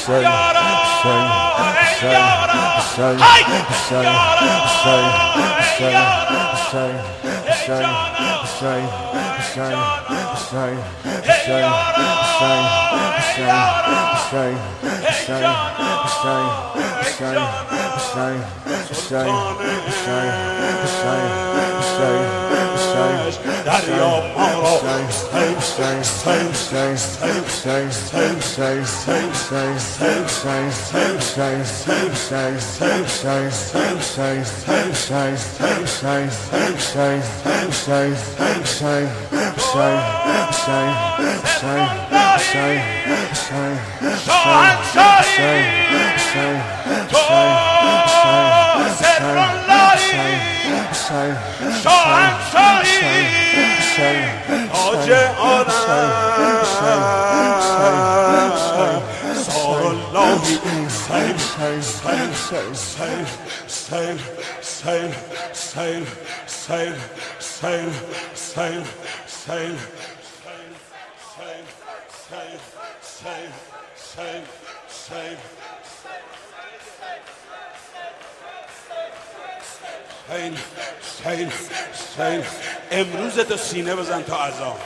امروز تو سینه بزن تا عذاب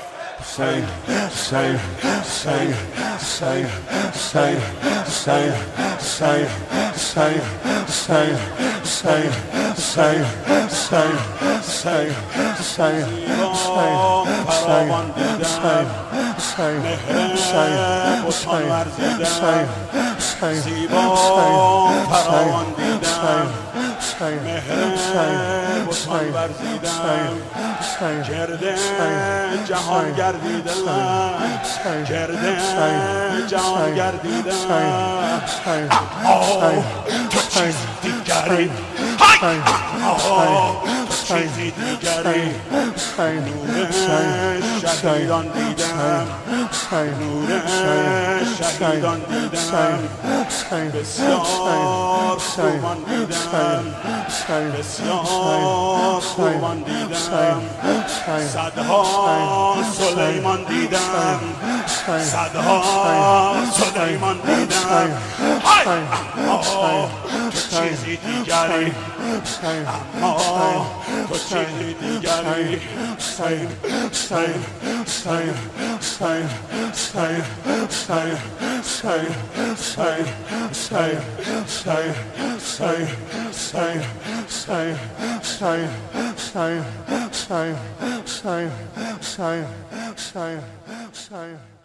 گرده جهان گردیدم گرده جهان گردیدم تو چیزی دیگری تو چیزی دیگری نور شهیدان دیدم نور شهیدان دیدم بسیار خوبان دیدم بسیار خوبان دیدم صدها سلیمان دیدم صدها سلیمان دیدم تو چیزی دیگری اما تو چیزی دیگری Same.